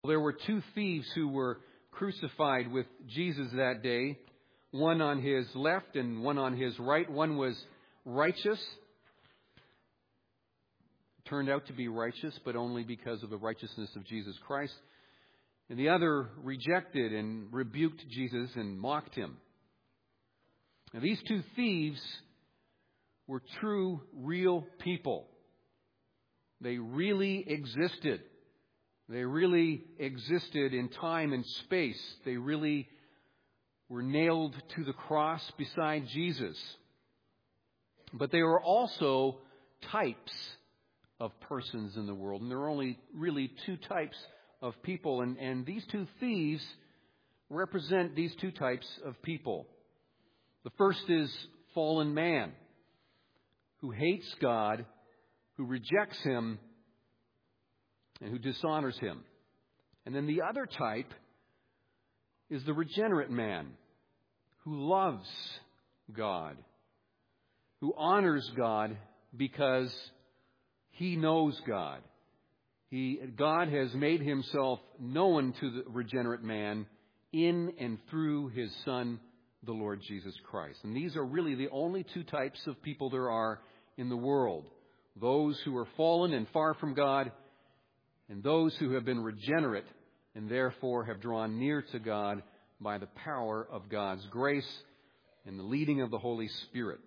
There were two thieves who were crucified with Jesus that day, one on his left and one on his right. One was righteous, turned out to be righteous, but only because of the righteousness of Jesus Christ. And the other rejected and rebuked Jesus and mocked him. Now, these two thieves were true, real people. They really existed. They really existed in time and space. They really were nailed to the cross beside Jesus. But they were also types of persons in the world. And there are only really two types of people. And these two thieves represent these two types of people. The first is fallen man, who hates God, who rejects Him, and who dishonors Him. And then the other type is the regenerate man, who loves God, who honors God because he knows God. God has made Himself known to the regenerate man in and through His Son, the Lord Jesus Christ. And these are really the only two types of people there are in the world. Those who are fallen and far from God, and those who have been regenerate and therefore have drawn near to God by the power of God's grace and the leading of the Holy Spirit.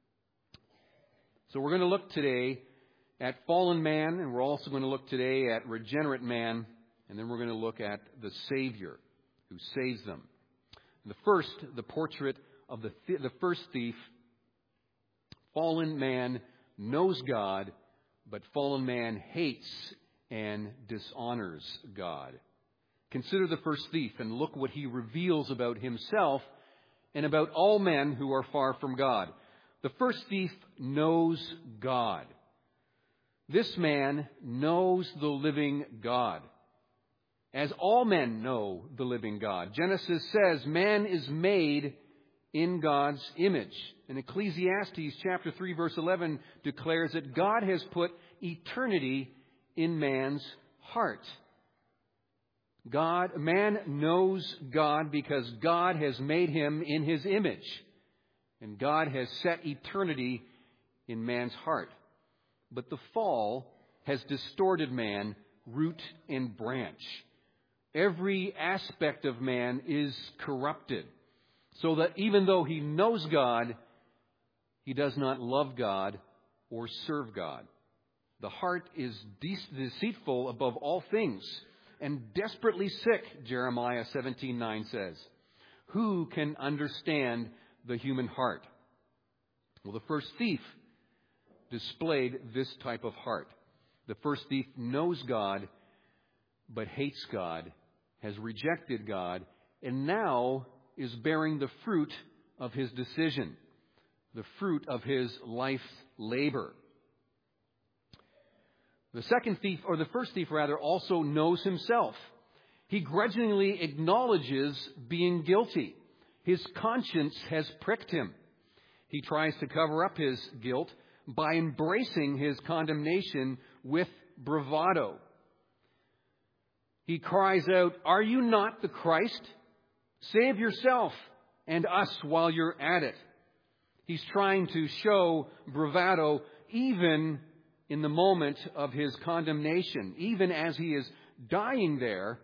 So we're going to look today at fallen man, and we're also going to look today at regenerate man, and then we're going to look at the Savior who saves them. The portrait of the first thief. Fallen man knows God, but fallen man hates and dishonors God. Consider the first thief and look what he reveals about himself and about all men who are far from God. The first thief knows God. This man knows the living God, as all men know the living God. Genesis says man is made in God's image. And Ecclesiastes chapter 3 verse 11 declares that God has put eternity in man's heart. Man knows God because God has made him in His image. And God has set eternity in man's heart. But the fall has distorted man, root and branch. Every aspect of man is corrupted, so that even though he knows God, he does not love God or serve God. The heart is deceitful above all things and desperately sick, Jeremiah 17:9 says. Who can understand the human heart? Well, the first thief displayed this type of heart. The first thief knows God, but hates God, has rejected God, and now is bearing the fruit of his decision, the fruit of his life's labor. The first thief also knows himself. He grudgingly acknowledges being guilty. His conscience has pricked him. He tries to cover up his guilt by embracing his condemnation with bravado. He cries out, "Are you not the Christ? Save yourself and us while you're at it." He's trying to show bravado even in the moment of his condemnation. Even as he is dying there,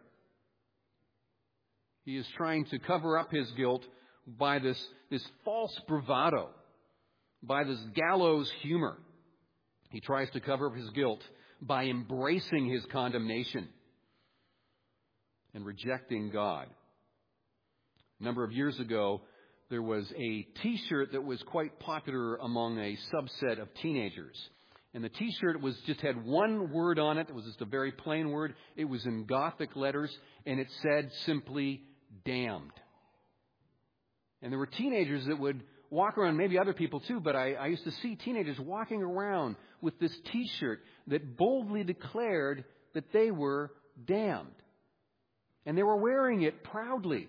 he is trying to cover up his guilt by this false bravado, by this gallows humor. He tries to cover up his guilt by embracing his condemnation and rejecting God. A number of years ago, there was a T-shirt that was quite popular among a subset of teenagers. And the T-shirt just had one word on it. It was just a very plain word. It was in Gothic letters, and it said simply, "Damned." And there were teenagers that would walk around, maybe other people too, but I used to see teenagers walking around with this T-shirt that boldly declared that they were damned. And they were wearing it proudly.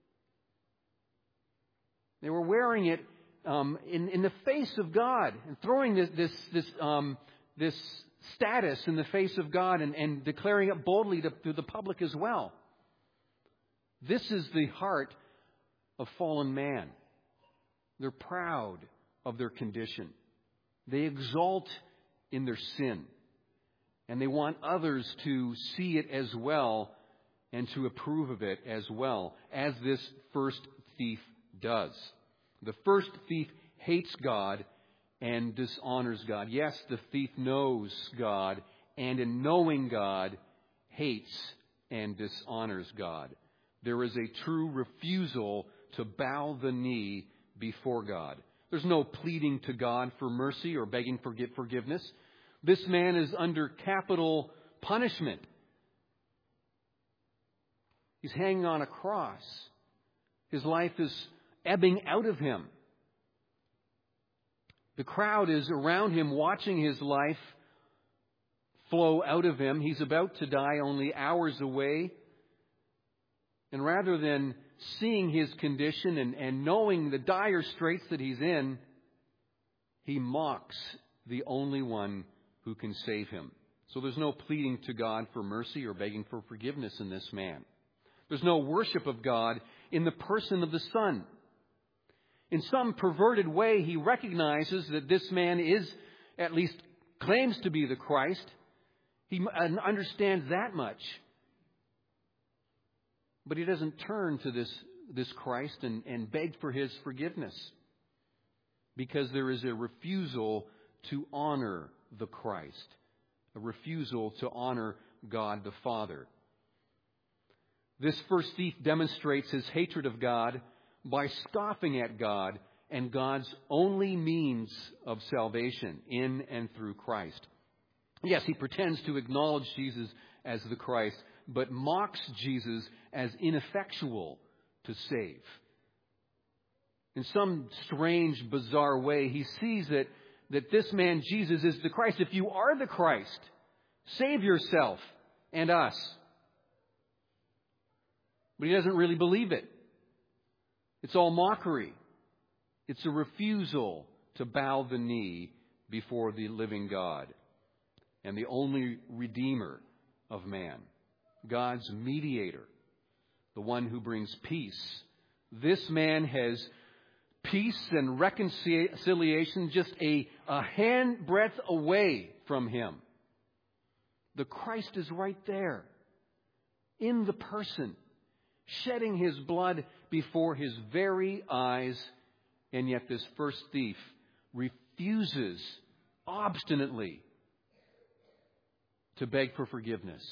They were wearing it in the face of God and throwing this status in the face of God and declaring it boldly to the public as well. This is the heart of fallen man. They're proud of their condition. They exalt in their sin. And they want others to see it as well and to approve of it as well, as this first thief does. The first thief hates God and dishonors God. Yes, the thief knows God, and in knowing God, hates and dishonors God. There is a true refusal to bow the knee before God. There's no pleading to God for mercy or begging for forgiveness. This man is under capital punishment. He's hanging on a cross. His life is ebbing out of him. The crowd is around him watching his life flow out of him. He's about to die, only hours away. And rather than seeing his condition and knowing the dire straits that he's in, he mocks the only one who can save him. So there's no pleading to God for mercy or begging for forgiveness in this man. There's no worship of God in the person of the Son. In some perverted way, he recognizes that this man is, at least claims to be the Christ. He understands that much. But he doesn't turn to this Christ and beg for his forgiveness, because there is a refusal to honor the Christ, a refusal to honor God the Father. This first thief demonstrates his hatred of God by scoffing at God and God's only means of salvation in and through Christ. Yes, he pretends to acknowledge Jesus as the Christ, but mocks Jesus as ineffectual to save. In some strange, bizarre way, he sees that this man, Jesus, is the Christ. If you are the Christ, save yourself and us. But he doesn't really believe it. It's all mockery. It's a refusal to bow the knee before the living God and the only Redeemer of man, God's mediator, the one who brings peace. This man has peace and reconciliation just a handbreadth away from him. The Christ is right there in the person, shedding his blood before his very eyes, and yet this first thief refuses obstinately to beg for forgiveness.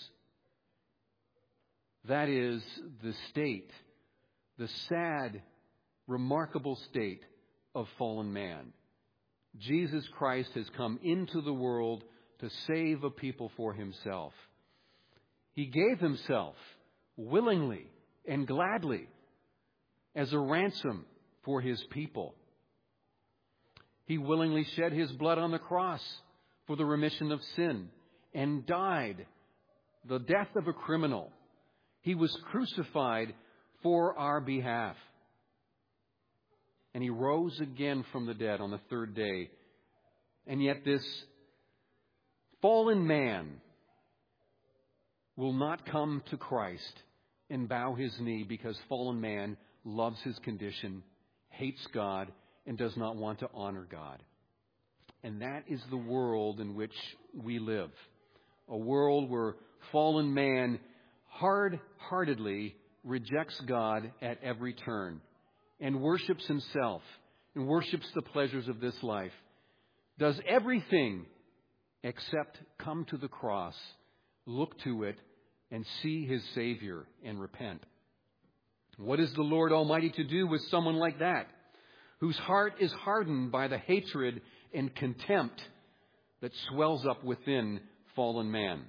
That is the state, the sad, remarkable state of fallen man. Jesus Christ has come into the world to save a people for himself. He gave himself willingly and gladly as a ransom for his people. He willingly shed his blood on the cross for the remission of sin and died the death of a criminal. He was crucified for our behalf. And he rose again from the dead on the third day. And yet this fallen man will not come to Christ and bow his knee, because fallen man loves his condition, hates God, and does not want to honor God. And that is the world in which we live. A world where fallen man hard-heartedly rejects God at every turn and worships himself and worships the pleasures of this life, does everything except come to the cross, look to it, and see his Savior and repent. What is the Lord Almighty to do with someone like that, whose heart is hardened by the hatred and contempt that swells up within fallen man?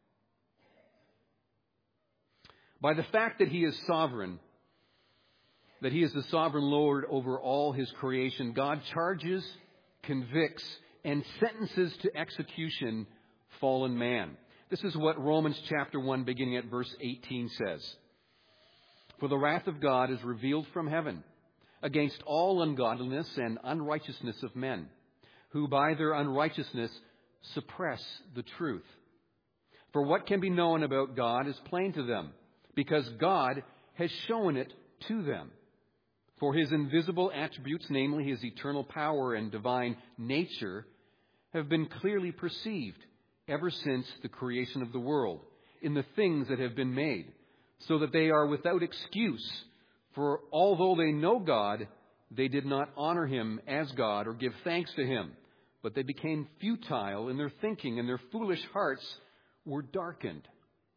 By the fact that he is sovereign, that he is the sovereign Lord over all his creation, God charges, convicts, and sentences to execution fallen man. This is what Romans chapter 1, beginning at verse 18 says. For the wrath of God is revealed from heaven against all ungodliness and unrighteousness of men, who by their unrighteousness suppress the truth. For what can be known about God is plain to them, because God has shown it to them. For his invisible attributes, namely his eternal power and divine nature, have been clearly perceived ever since the creation of the world in the things that have been made, so that they are without excuse. For although they know God, they did not honor him as God or give thanks to him, but they became futile in their thinking, and their foolish hearts were darkened.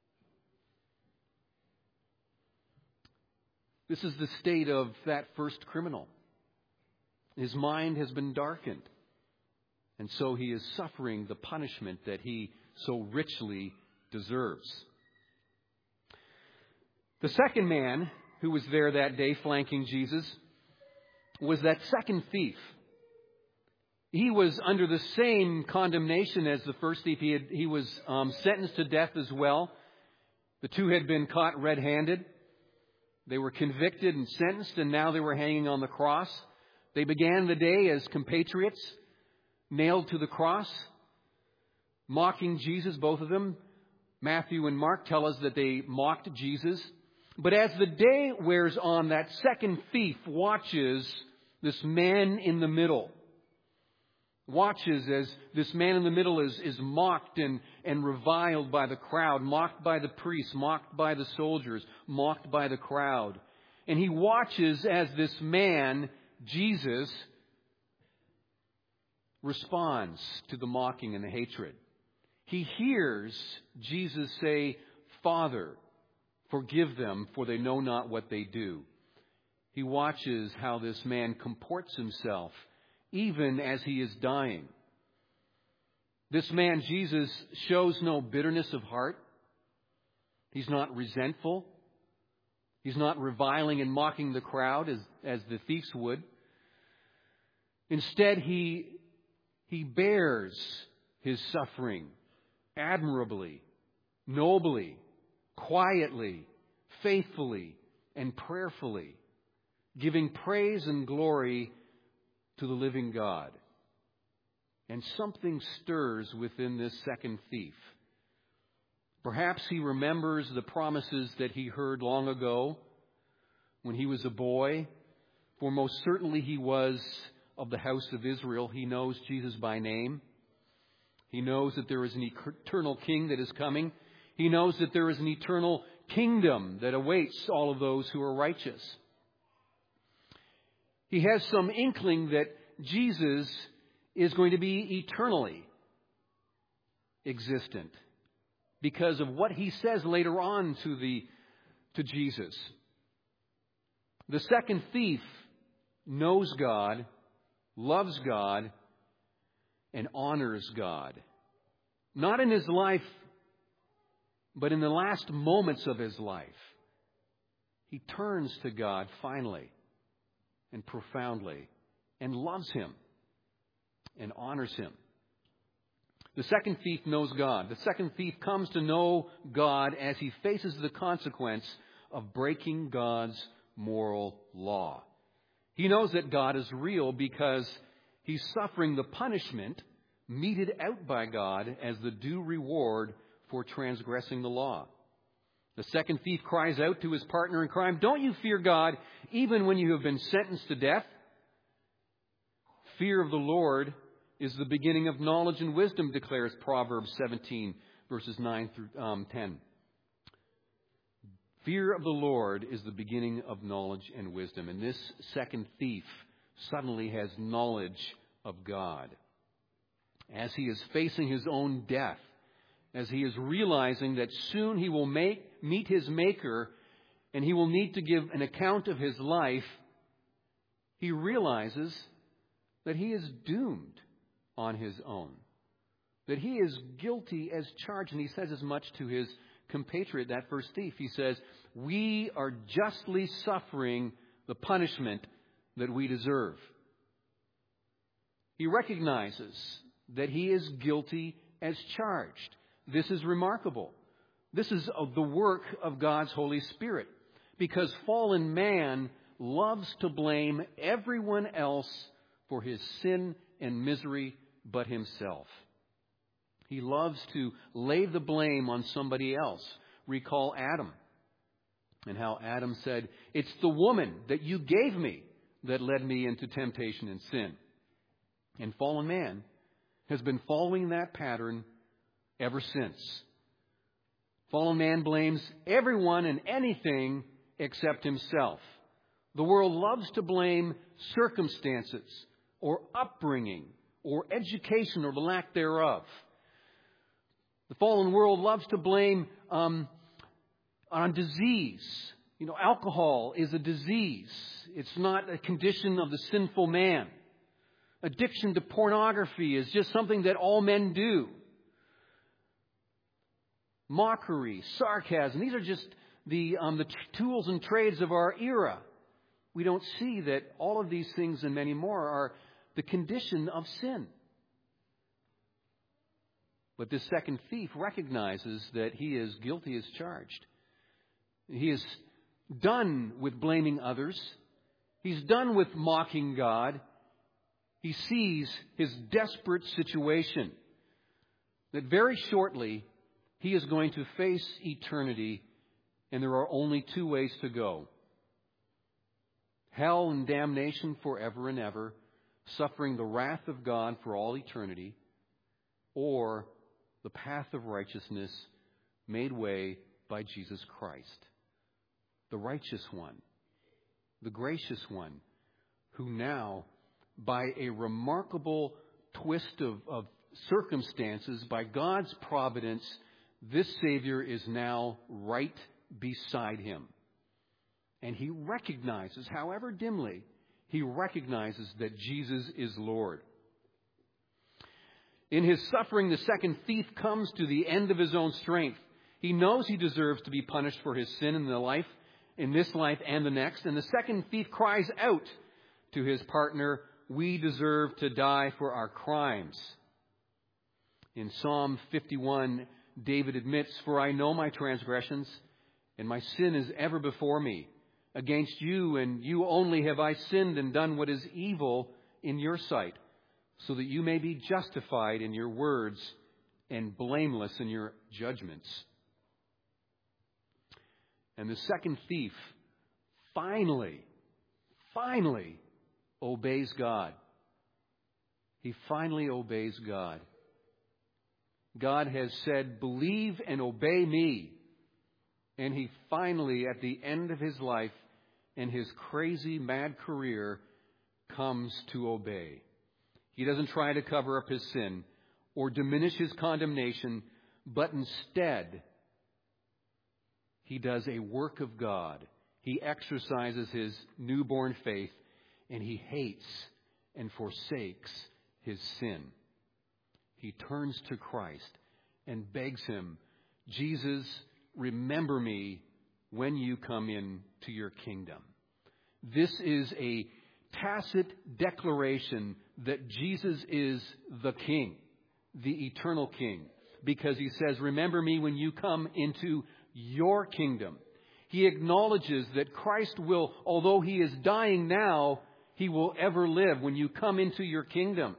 This is the state of that first criminal. His mind has been darkened, and so he is suffering the punishment that he so richly deserves. The second man who was there that day flanking Jesus was that second thief. He was under the same condemnation as the first thief. He was sentenced to death as well. The two had been caught red-handed. They were convicted and sentenced, and now they were hanging on the cross. They began the day as compatriots, nailed to the cross, mocking Jesus, both of them. Matthew and Mark tell us that they mocked Jesus. But as the day wears on, that second thief watches this man in the middle. Watches as this man in the middle is mocked and reviled by the crowd, mocked by the priests, mocked by the soldiers, mocked by the crowd. And he watches as this man, Jesus, responds to the mocking and the hatred. He hears Jesus say, "Father, forgive them, for they know not what they do." He watches how this man comports himself even as he is dying. This man, Jesus, shows no bitterness of heart. He's not resentful. He's not reviling and mocking the crowd as the thieves would. Instead, he bears his suffering admirably, nobly, quietly, faithfully, and prayerfully, giving praise and glory to the living God. And something stirs within this second thief. Perhaps he remembers the promises that he heard long ago when he was a boy. For most certainly he was of the house of Israel. He knows Jesus by name. He knows that there is an eternal king that is coming. He knows that there is an eternal kingdom that awaits all of those who are righteous. He has some inkling that Jesus is going to be eternally existent because of what he says later on to Jesus. The second thief knows God, loves God, and honors God. Not in his life, but in the last moments of his life. He turns to God finally and profoundly and loves him and honors him. The second thief knows God. The second thief comes to know God as he faces the consequence of breaking God's moral law. He knows that God is real because he's suffering the punishment meted out by God as the due reward for transgressing the law. The second thief cries out to his partner in crime, "Don't you fear God even when you have been sentenced to death?" Fear of the Lord is the beginning of knowledge and wisdom, declares Proverbs 17, verses 9 through 10. Fear of the Lord is the beginning of knowledge and wisdom. And this second thief suddenly has knowledge of God. As he is facing his own death, as he is realizing that soon he will meet his Maker and he will need to give an account of his life, he realizes that he is doomed on his own, that he is guilty as charged. And he says as much to his compatriot, that first thief. He says, "We are justly suffering the punishment that we deserve." He recognizes that he is guilty as charged. This is remarkable. This is the work of God's Holy Spirit, because fallen man loves to blame everyone else for his sin and misery but himself. He loves to lay the blame on somebody else. Recall Adam and how Adam said, "It's the woman that you gave me that led me into temptation and sin." And fallen man has been following that pattern ever since. Fallen man blames everyone and anything except himself. The world loves to blame circumstances or upbringing or education or the lack thereof. The fallen world loves to blame on disease. Alcohol is a disease. It's not a condition of the sinful man. Addiction to pornography is just something that all men do. Mockery, sarcasm, these are just the tools and trades of our era. We don't see that all of these things and many more are the condition of sin. But this second thief recognizes that he is guilty as charged. He is done with blaming others. He's done with mocking God. He sees his desperate situation, that very shortly he is going to face eternity, and there are only two ways to go. Hell and damnation forever and ever, suffering the wrath of God for all eternity, or the path of righteousness made way by Jesus Christ, the righteous one, the gracious one, who now, by a remarkable twist of circumstances, by God's providence, this Savior is now right beside him. And he recognizes, however dimly, he recognizes that Jesus is Lord. In his suffering, the second thief comes to the end of his own strength. He knows he deserves to be punished for his sin in this life and the next. And the second thief cries out to his partner, "We deserve to die for our crimes." In Psalm 51, David admits, "For I know my transgressions, and my sin is ever before me. Against you and you only have I sinned and done what is evil in your sight, so that you may be justified in your words and blameless in your judgments." And the second thief finally obeys God. He finally obeys God. God has said, "Believe and obey me." And he finally, at the end of his life and his crazy, mad career, comes to obey. He doesn't try to cover up his sin or diminish his condemnation, but instead, he does a work of God. He exercises his newborn faith, and he hates and forsakes his sin. He turns to Christ and begs him, "Jesus, remember me when you come into your kingdom." This is a tacit declaration that Jesus is the King, the eternal King, because he says, "Remember me when you come into your kingdom." He acknowledges that Christ will, although he is dying now, he will ever live when you come into your kingdom.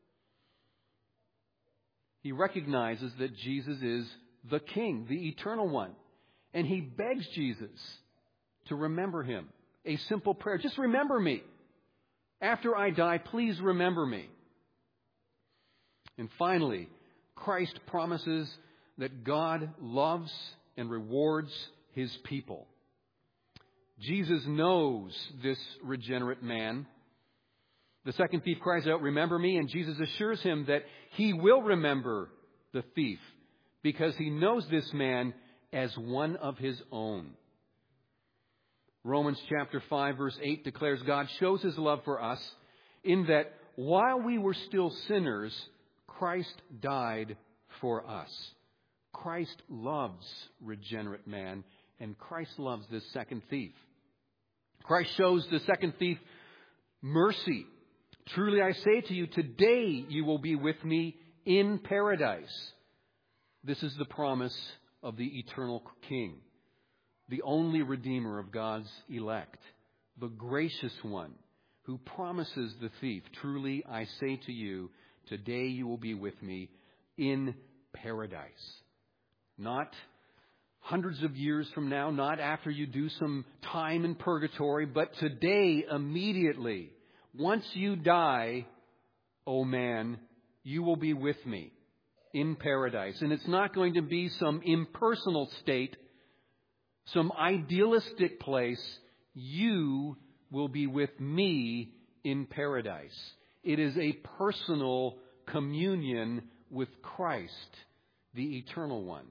He recognizes that Jesus is the King, the eternal one. And he begs Jesus to remember him. A simple prayer. "Just remember me. After I die, please remember me." And finally, Christ promises that God loves and rewards his people. Jesus knows this regenerate man. The second thief cries out, "Remember me," and Jesus assures him that he will remember the thief because he knows this man as one of his own. Romans chapter 5 verse 8 declares God shows his love for us in that while we were still sinners, Christ died for us. Christ loves regenerate man, and Christ loves this second thief. Christ shows the second thief mercy. "Truly I say to you, today you will be with me in paradise." This is the promise of the eternal King, the only Redeemer of God's elect, the gracious one who promises the thief, "Truly I say to you, today you will be with me in paradise. Not hundreds of years from now, not after you do some time in purgatory, but today, immediately. Once you die, oh man, you will be with me in paradise. And it's not going to be some impersonal state, some idealistic place. You will be with me in paradise. It is a personal communion with Christ, the Eternal One.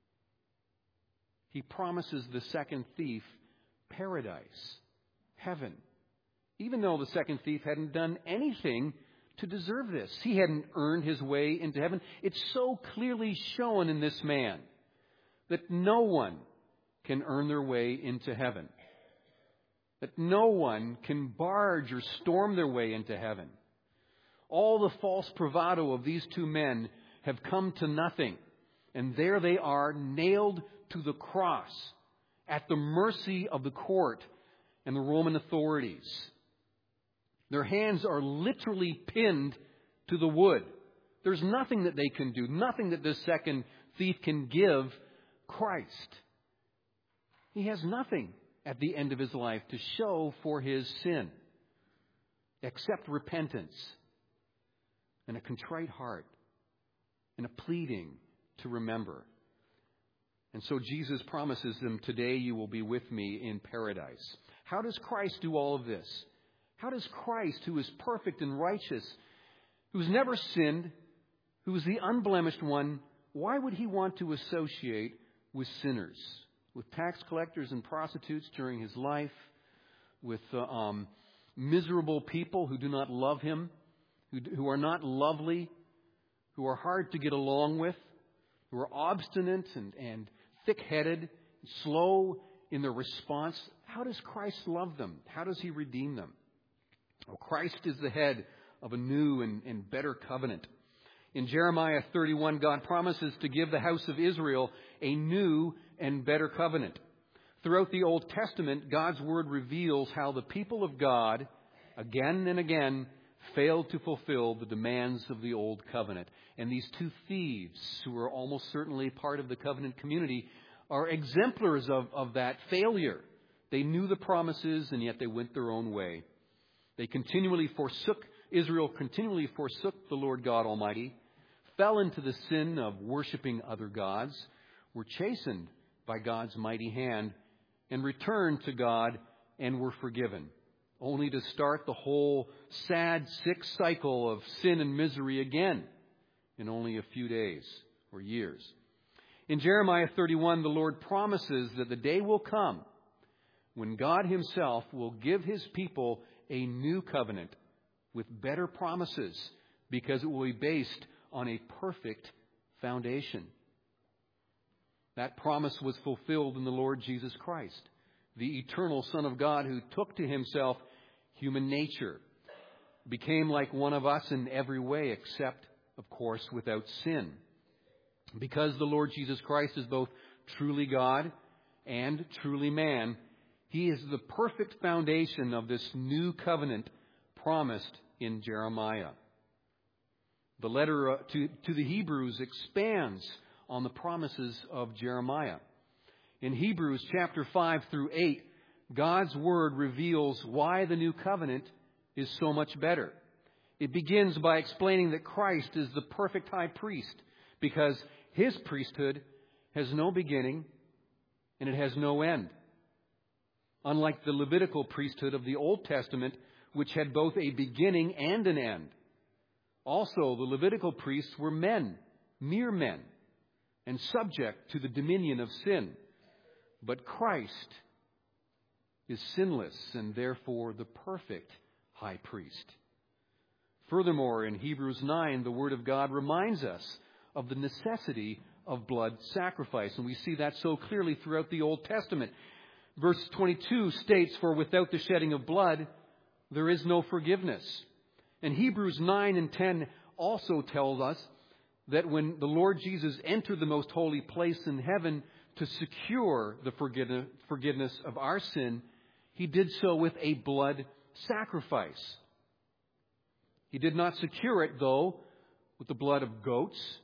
He promises the second thief paradise, heaven, even though the second thief hadn't done anything to deserve this. He hadn't earned his way into heaven. It's so clearly shown in this man that no one can earn their way into heaven, that no one can barge or storm their way into heaven. All the false bravado of these two men have come to nothing, and there they are, nailed to the cross at the mercy of the court and the Roman authorities. Their hands are literally pinned to the wood. There's nothing that they can do, nothing that this second thief can give Christ. He has nothing at the end of his life to show for his sin except repentance and a contrite heart and a pleading to remember. And so Jesus promises them, today you will be with me in paradise. How does Christ do all of this? How does Christ, who is perfect and righteous, who's never sinned, who is the unblemished one, why would he want to associate with sinners, with tax collectors and prostitutes during his life, with miserable people who do not love him, who are not lovely, who are hard to get along with, who are obstinate and thick-headed, slow in their response? How does Christ love them? How does he redeem them? Well, Christ is the head of a new and better covenant. In Jeremiah 31, God promises to give the house of Israel a new and better covenant. Throughout the Old Testament, God's Word reveals how the people of God, again and again, failed to fulfill the demands of the Old Covenant. And these two thieves, who are almost certainly part of the covenant community, are exemplars of that failure. They knew the promises, and yet they went their own way. Israel continually forsook the Lord God Almighty, fell into the sin of worshiping other gods, were chastened by God's mighty hand, and returned to God and were forgiven, only to start the whole sad, sick cycle of sin and misery again in only a few days or years. In Jeremiah 31, the Lord promises that the day will come when God himself will give his people a new covenant with better promises, because it will be based on a perfect foundation. That promise was fulfilled in the Lord Jesus Christ, the eternal Son of God, who took to himself human nature, became like one of us in every way, except, of course, without sin. Because the Lord Jesus Christ is both truly God and truly man, he is the perfect foundation of this new covenant promised in Jeremiah. The letter to the Hebrews expands on the promises of Jeremiah. In Hebrews chapter 5 through 8, God's Word reveals why the new covenant is so much better. It begins by explaining that Christ is the perfect high priest, because his priesthood has no beginning and it has no end. Unlike the Levitical priesthood of the Old Testament, which had both a beginning and an end. Also, the Levitical priests were men, mere men, and subject to the dominion of sin. But Christ is sinless and therefore the perfect high priest. Furthermore, in Hebrews 9, the Word of God reminds us of the necessity of blood sacrifice. And we see that so clearly throughout the Old Testament. Verse 22 states, "For without the shedding of blood, there is no forgiveness." And Hebrews 9 and 10 also tells us that when the Lord Jesus entered the most holy place in heaven to secure the forgiveness of our sin, he did so with a blood sacrifice. He did not secure it, though, with the blood of goats,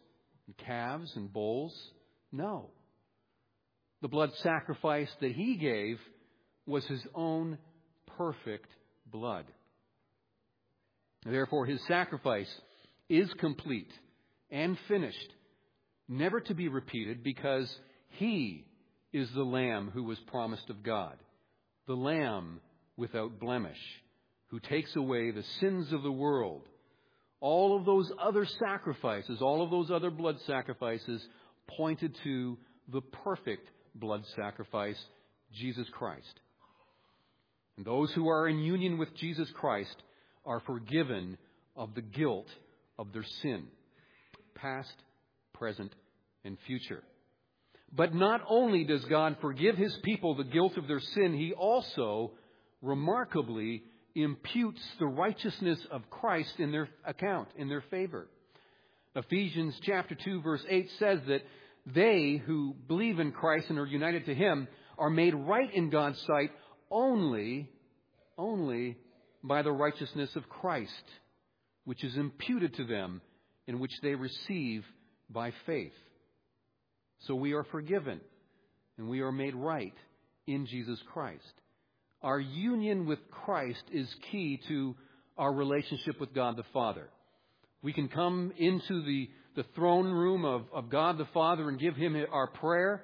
and calves and bulls. No. The blood sacrifice that He gave was His own perfect blood. Therefore, His sacrifice is complete and finished, never to be repeated, because He is the Lamb who was promised of God, the Lamb without blemish, who takes away the sins of the world. All of those other sacrifices, all of those other blood sacrifices pointed to the perfect blood sacrifice, Jesus Christ. And those who are in union with Jesus Christ are forgiven of the guilt of their sin, past, present, and future. But not only does God forgive His people the guilt of their sin, He also remarkably imputes the righteousness of Christ in their account, in their favor. Ephesians chapter 2 verse 8 says that they who believe in Christ and are united to Him are made right in God's sight only by the righteousness of Christ, which is imputed to them and which they receive by faith. So we are forgiven and we are made right in Jesus Christ. Our union with Christ is key to our relationship with God the Father. We can come into the throne room of God the Father and give Him our prayers,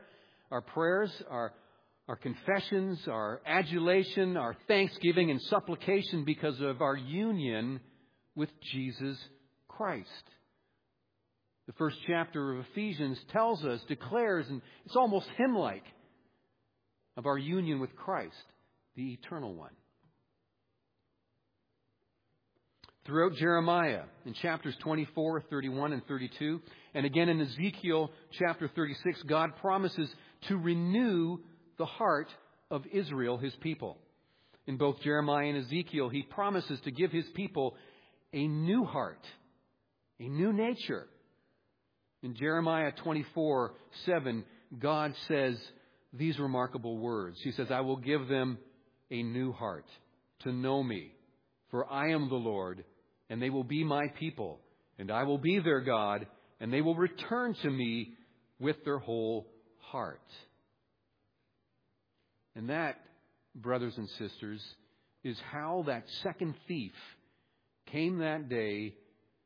our confessions, our adulation, our thanksgiving and supplication because of our union with Jesus Christ. The first chapter of Ephesians tells us, declares, and it's almost hymn-like, of our union with Christ, the Eternal One. Throughout Jeremiah, in chapters 24, 31, and 32, and again in Ezekiel chapter 36, God promises to renew the heart of Israel, His people. In both Jeremiah and Ezekiel, He promises to give His people a new heart, a new nature. In Jeremiah 24:7, God says these remarkable words. He says, I will give them a new heart to know me, for I am the Lord, and they will be my people, and I will be their God, and they will return to me with their whole heart. And that, brothers and sisters, is how that second thief came that day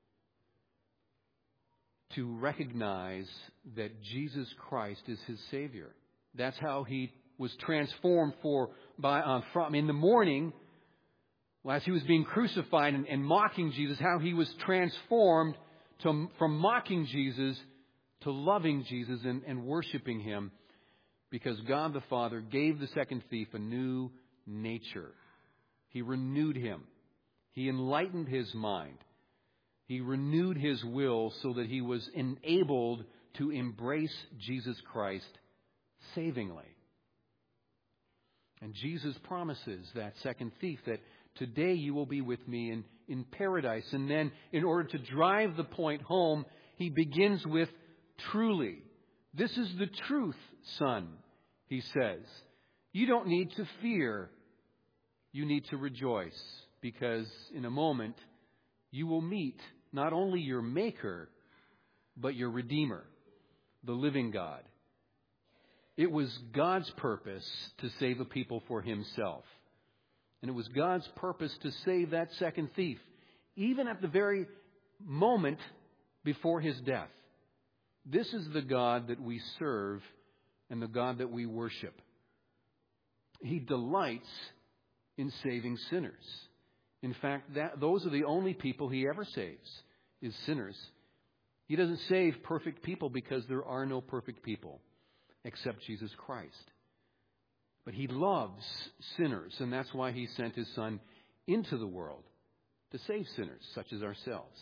to recognize that Jesus Christ is his Savior. That's how he was transformed from in the morning, as he was being crucified and mocking Jesus, how he was transformed from mocking Jesus to loving Jesus and worshiping Him, because God the Father gave the second thief a new nature. He renewed him. He enlightened his mind. He renewed his will so that he was enabled to embrace Jesus Christ savingly. And Jesus promises that second thief that today you will be with me in paradise. And then in order to drive the point home, he begins with truly. This is the truth, son, he says. You don't need to fear. You need to rejoice, because in a moment you will meet not only your Maker, but your Redeemer, the living God. It was God's purpose to save a people for Himself. And it was God's purpose to save that second thief, even at the very moment before his death. This is the God that we serve and the God that we worship. He delights in saving sinners. In fact, those are the only people He ever saves, is sinners. He doesn't save perfect people because there are no perfect people except Jesus Christ. But He loves sinners, and that's why He sent His Son into the world to save sinners such as ourselves.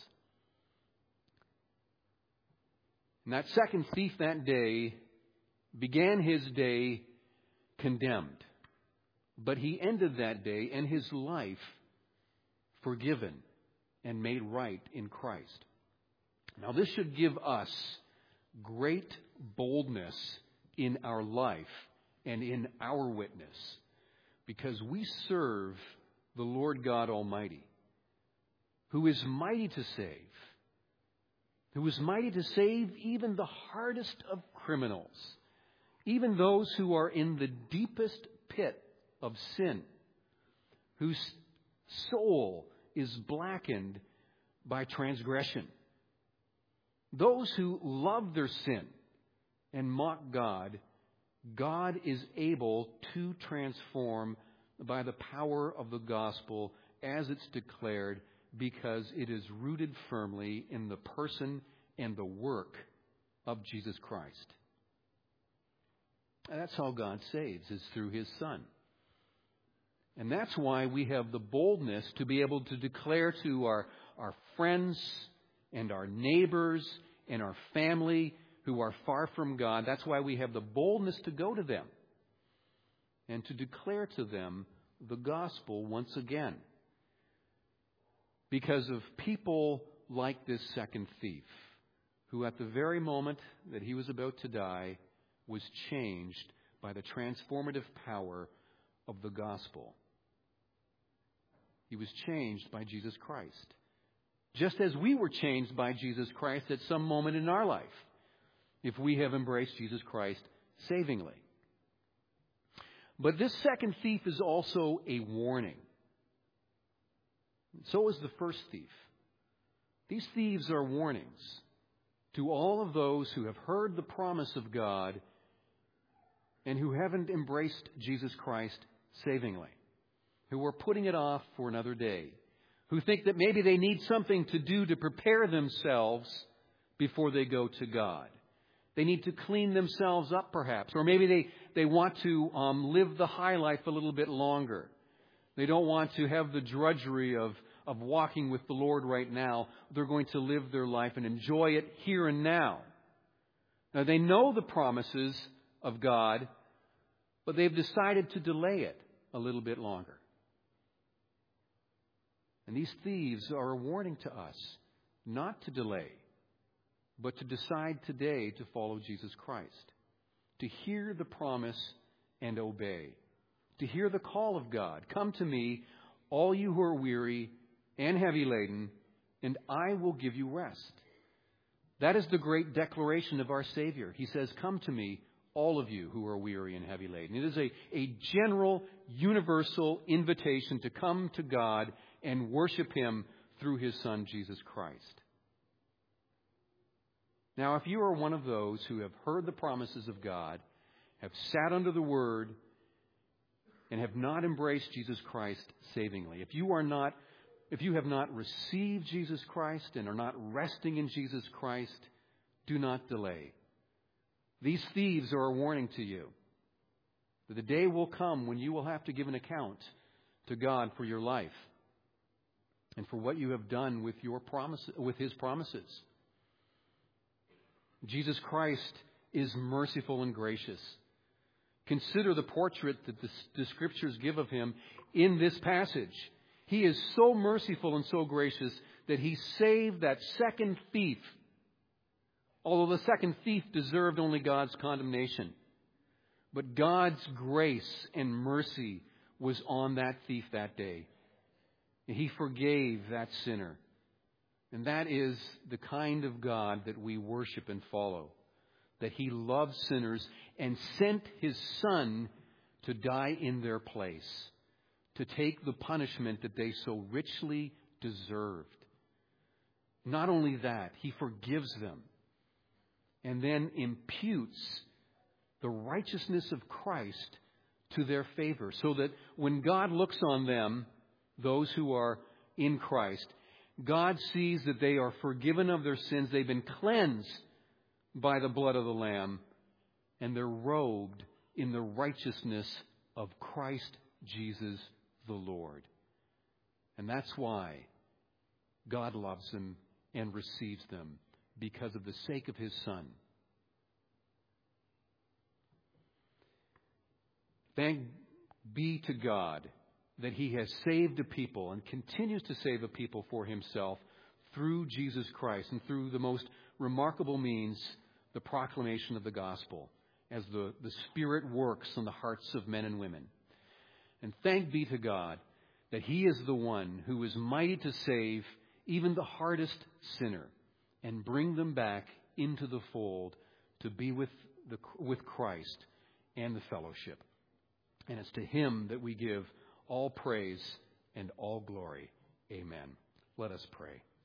And that second thief that day began his day condemned. But he ended that day and his life forgiven and made right in Christ. Now, this should give us great boldness in our life and in our witness, because we serve the Lord God Almighty, who is mighty to save, who is mighty to save even the hardest of criminals, even those who are in the deepest pit of sin, whose soul is blackened by transgression. Those who love their sin and mock God, God is able to transform by the power of the gospel as it's declared, because it is rooted firmly in the person and the work of Jesus Christ. And that's how God saves, is through His Son. And that's why we have the boldness to be able to declare to our friends and our neighbors and our family who are far from God. That's why we have the boldness to go to them and to declare to them the gospel once again. Because of people like this second thief, who at the very moment that he was about to die was changed by the transformative power of the gospel. He was changed by Jesus Christ. Just as we were changed by Jesus Christ at some moment in our life, if we have embraced Jesus Christ savingly. But this second thief is also a warning. So is the first thief. These thieves are warnings to all of those who have heard the promise of God and who haven't embraced Jesus Christ savingly, who are putting it off for another day, who think that maybe they need something to do to prepare themselves before they go to God. They need to clean themselves up, perhaps. Or maybe they want to live the high life a little bit longer. They don't want to have the drudgery of walking with the Lord right now. They're going to live their life and enjoy it here and now. Now, they know the promises of God, but they've decided to delay it a little bit longer. And these thieves are a warning to us not to delay, but to decide today to follow Jesus Christ, to hear the promise and obey, to hear the call of God. Come to me, all you who are weary and heavy laden, and I will give you rest. That is the great declaration of our Savior. He says, come to me, all of you who are weary and heavy laden. It is a general, universal invitation to come to God and worship Him through His Son, Jesus Christ. Now, if you are one of those who have heard the promises of God, have sat under the Word, and have not embraced Jesus Christ savingly, if you have not received Jesus Christ and are not resting in Jesus Christ, do not delay. These thieves are a warning to you that the day will come when you will have to give an account to God for your life and for what you have done with His promises. Jesus Christ is merciful and gracious. Consider the portrait that the Scriptures give of Him in this passage. He is so merciful and so gracious that He saved that second thief, although the second thief deserved only God's condemnation. But God's grace and mercy was on that thief that day. He forgave that sinner. And that is the kind of God that we worship and follow. That He loved sinners and sent His Son to die in their place, to take the punishment that they so richly deserved. Not only that, He forgives them and then imputes the righteousness of Christ to their favor, so that when God looks on them, those who are in Christ, God sees that they are forgiven of their sins. They've been cleansed by the blood of the Lamb, and they're robed in the righteousness of Christ Jesus the Lord. And that's why God loves them and receives them, because of the sake of His Son. Thank be to God that He has saved a people and continues to save a people for Himself through Jesus Christ and through the most remarkable means, the proclamation of the gospel, as the Spirit works on the hearts of men and women. And thank be to God that He is the one who is mighty to save even the hardest sinner, and bring them back into the fold to be with Christ and the fellowship. And it's to Him that we give all praise and all glory. Amen. Let us pray.